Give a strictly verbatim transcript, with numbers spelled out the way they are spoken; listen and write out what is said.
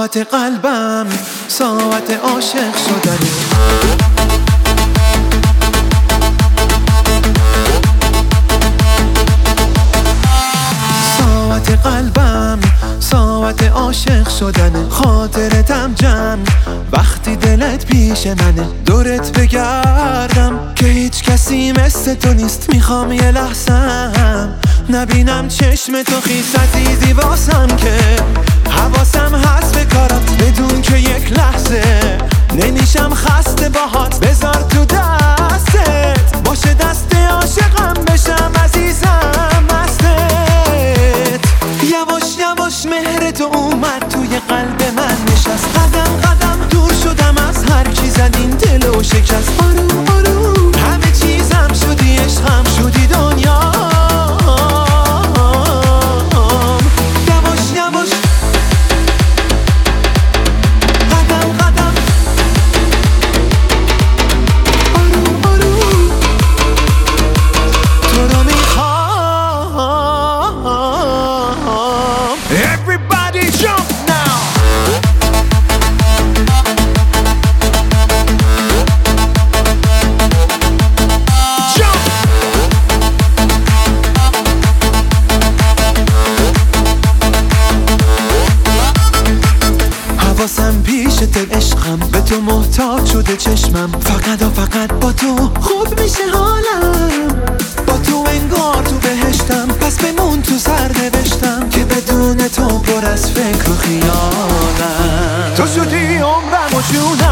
ساعت قلبم ساعت عاشق شدنه. ساعت قلبم ساعت عاشق شدنه. خاطرتم جمع وقتی دلت پیش منه. دورت بگردم که هیچ کسی مثل تو نیست. میخوام یه لحظم نبینم چشم تو خیس عزیزی واسم که حواسم هست به کارات. بدون که یک لحظه نمیشم خسته باهات. بذار تو دستت باشه دست عاشقم بشم عزیزم مستت. یواش یواش مهر تو اومد توی قلب من نشست. قدم قدم دور شدم از هر کی زد این دل و شکست. آروم آروم همه چیزم شدی عشقم شدی دنیا. حواسم پیش دل عشقم به تو محتاج شده چشمم. فقط و فقط با تو خوب میشه حالم. با تو انگار تو بهشتم پس بمون تو سر نوشتم که بدون تو پر از فکر و خیالم. تو شدی عمرم و جونم